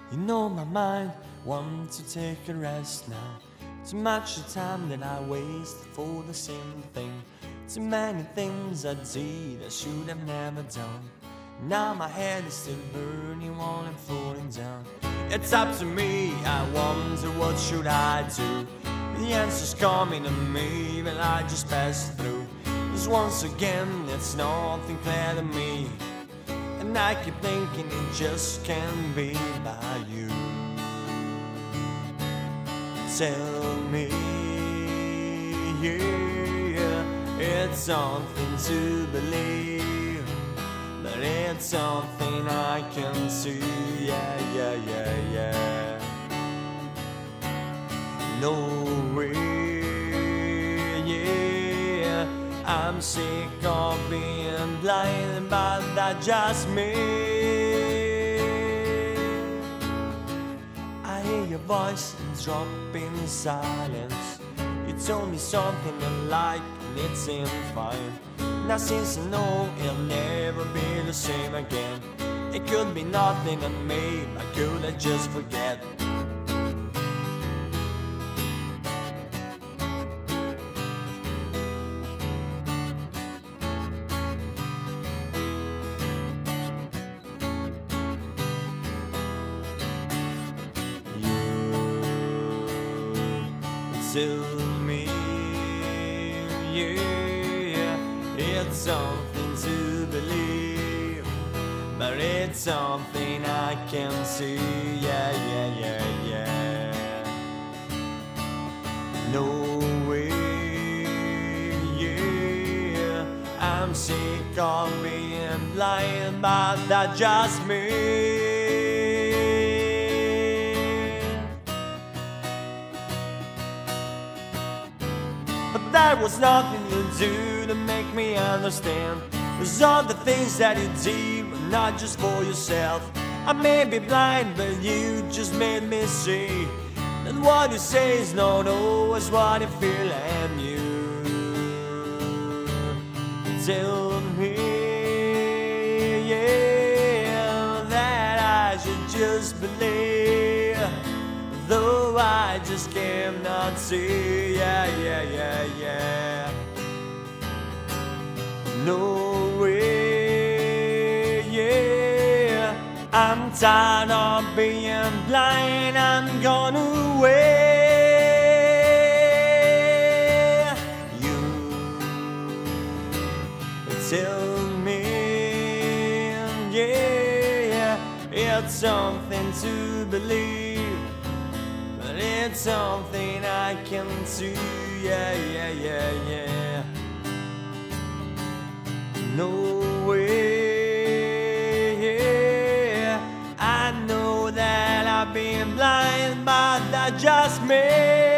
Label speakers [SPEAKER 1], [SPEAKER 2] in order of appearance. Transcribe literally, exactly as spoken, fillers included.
[SPEAKER 1] You know my mind wants to take a rest now. Too much of time that I waste for the same thing. Too many things I did I should have never done. Now my head is still burning while I'm falling down. It's up to me, I wonder what should I do. The answer's coming to me, but I just pass through. Cause once again, it's nothing clear to me. And I keep thinking it just can't be by you. Tell me, yeah, it's something to believe, but it's something I can see, yeah, yeah, yeah, yeah. No way, yeah, I'm sick of being blind, but that's just me. I hear your voice and drop in silence. You told me something I like and it seemed fine. Now since I know it'll never be the same again, it could be nothing on me, but could I just forget? Tell me, yeah, it's something to believe, but it's something I can see, yeah, yeah, yeah, yeah. No way, yeah, I'm sick of being blind, but that's just me. But there was nothing you do to make me understand. There's all the things that you did were not just for yourself. I may be blind, but you just made me see that what you say is not always what you feel, and you tell me, yeah, that I should just believe, though I just cannot see, yeah, yeah, yeah, yeah. No way, yeah, I'm tired of being blind, I'm gone away. You tell me, yeah, it's something to believe, but it's something I can see, yeah, yeah, yeah, yeah. No way, yeah, I know that I've been blind, but that's just me.